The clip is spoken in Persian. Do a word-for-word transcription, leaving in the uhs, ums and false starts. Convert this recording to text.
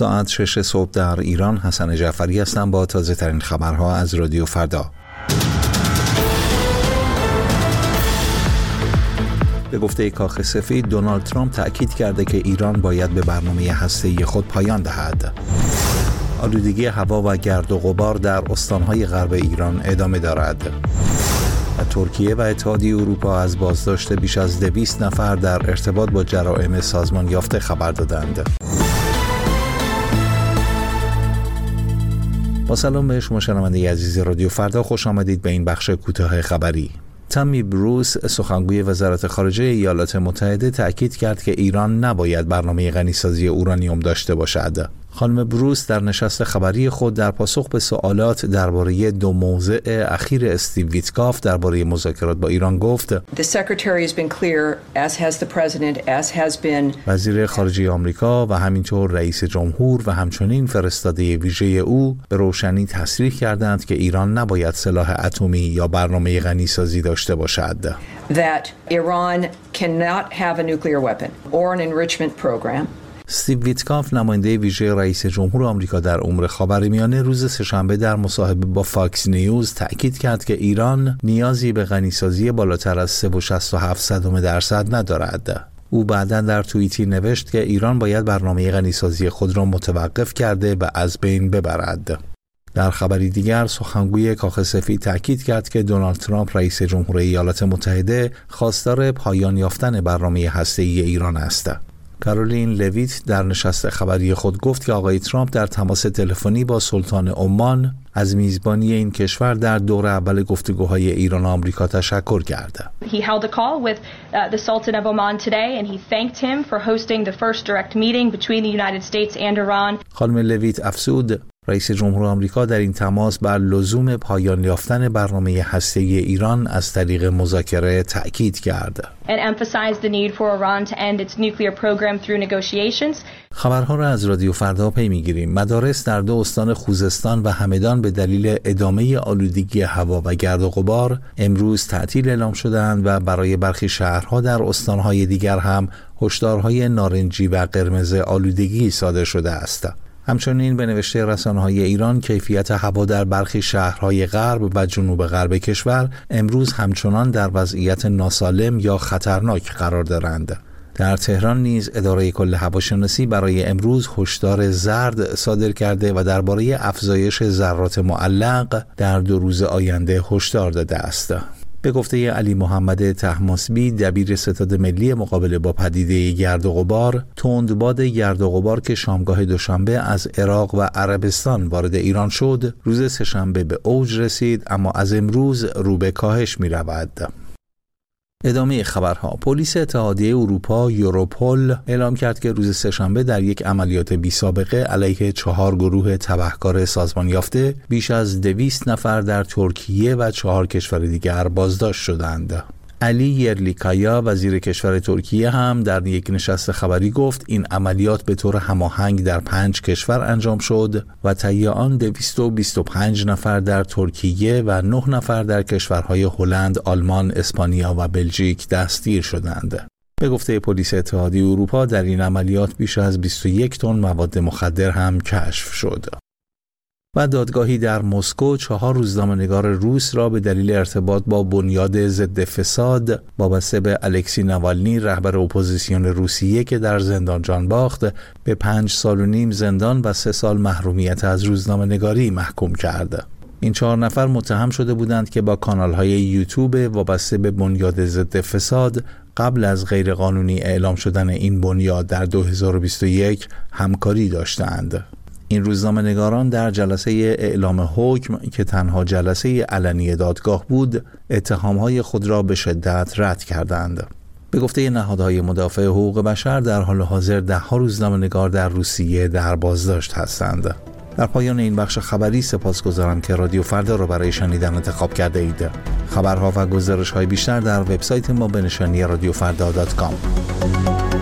ساعت شش صبح در ایران. حسن جعفری هستم با تازه ترین خبرها از رادیو فردا. به گفته کاخ سفید، دونالد ترامپ تأکید کرده که ایران باید به برنامه هسته‌ای خود پایان دهد. آلودگی هوا و گرد و غبار در استانهای غرب ایران ادامه دارد. و ترکیه و اتحادیه اروپا از بازداشت بیش از دویست نفر در ارتباط با جرائم سازمان یافته خبر دادند. با سلام به شما شنونده عزیز رادیو فردا، خوش آمدید به این بخش کوتاه خبری. تامی بروس، سخنگوی وزارت خارجه ایالات متحده، تأکید کرد که ایران نباید برنامه غنیسازی اورانیوم داشته باشد. خانم بروس در نشست خبری خود در پاسخ به سوالات درباره دو موضع اخیر استیو ویتکاف درباره مذاکرات با ایران گفت: وزیر خارجه آمریکا و همینطور رئیس جمهور و همچنین فرستاده ویژه او به روشنی تصریح کردند که ایران نباید سلاح اتمی یا برنامه غنیسازی داشته باشد. That Iran cannot have a nuclear weapon or an enrichment program. استیو ویتکاف، نماینده ویژه رئیس جمهور آمریکا در امور خاورمیانه، روز سه‌شنبه در مصاحبه با فاکس نیوز تأکید کرد که ایران نیازی به غنیسازی بالاتر از سه و شصت و هفت درصد ندارد. او بعداً در توییتی نوشت که ایران باید برنامه غنیسازی خود را متوقف کرده و از بین ببرد. در خبری دیگر، سخنگوی کاخ سفید تأکید کرد که دونالد ترامپ رئیس جمهور ایالات متحده خواستار پایان یافتن برنامه هسته‌ای ایران است. کارولین لویت در نشست خبری خود گفت که آقای ترامپ در تماس تلفنی با سلطان عمان از میزبانی این کشور در دور اول گفتگوهای ایران و آمریکا تشکر کرد. He held a call with uh, the Sultan of Oman today and he thanked him for hosting the first direct meeting between the United States and Iran. خانم لویت افزود: رئیس جمهور آمریکا در این تماس بر لزوم پایان یافتن برنامه هسته‌ای ایران از طریق مذاکره تأکید کرد. And emphasized the need for Iran to end its nuclear program through negotiations. خبرها را از رادیو فردا پی می‌گیریم. مدارس در دو استان خوزستان و همدان به دلیل ادامه آلودگی هوا و گرد و غبار امروز تعطیل اعلام شدند و برای برخی شهرها در استان‌های دیگر هم هشدارهای نارنجی و قرمز آلودگی صادر شده است. همچنین به نوشته رسانه‌های ایران، کیفیت هوا در برخی شهرهای غرب و جنوب غرب کشور امروز همچنان در وضعیت ناسالم یا خطرناک قرار دارند. در تهران نیز اداره کل هواشناسی برای امروز هشدار زرد صادر کرده و درباره افزایش ذرات معلق در دو روز آینده هشدار داده است. به گفته علی محمد طهماسبی، دبیر ستاد ملی مقابله با پدیده گرد و غبار، تندباد گرد و غبار که شامگاه دوشنبه از عراق و عربستان وارد ایران شد، روز سه‌شنبه به اوج رسید اما از امروز رو به کاهش می رود. ادامه خبرها. پلیس اتحادیه اروپا یوروپول اعلام کرد که روز سه‌شنبه در یک عملیات بی‌سابقه علیه چهار گروه تبهکار سازمان یافته بیش از دویست نفر در ترکیه و چهار کشور دیگر بازداشت شدند. علی یرلیکایا، وزیر کشور ترکیه، هم در یک نشست خبری گفت این عملیات به طور هماهنگ در پنج کشور انجام شد و طی آن دویست و بیست و پنج نفر در ترکیه و نه نفر در کشورهای هلند، آلمان، اسپانیا و بلژیک دستگیر شدند. به گفته پلیس اتحادیه اروپا در این عملیات بیش از بیست و یک تن مواد مخدر هم کشف شد. و دادگاهی در مسکو چهار روزنامه‌نگار روس را به دلیل ارتباط با بنیاد ضد فساد وابسته به الکسی ناوالنی، رهبر اپوزیسیون روسیه که در زندان جان باخت، به پنج سال و نیم زندان و سه سال محرومیت از روزنامه‌نگاری محکوم کرد. این چهار نفر متهم شده بودند که با کانال‌های یوتیوب وابسته به بنیاد ضد فساد قبل از غیرقانونی اعلام شدن این بنیاد در دو هزار و بیست و یک همکاری داشتند. این روزنامه‌نگاران در جلسه اعلام حکم که تنها جلسه علنی دادگاه بود، اتهام‌های خود را به شدت رد کردند. به گفته نهادهای مدافع حقوق بشر، در حال حاضر ده‌ها روزنامه‌نگار در روسیه در بازداشت هستند. در پایان این بخش خبری سپاسگزارم که رادیو فردا را برای شنیدن انتخاب کرده اید. خبرها و گزارش‌های بیشتر در وبسایت ما به نشانی رادیو فردا دات کام.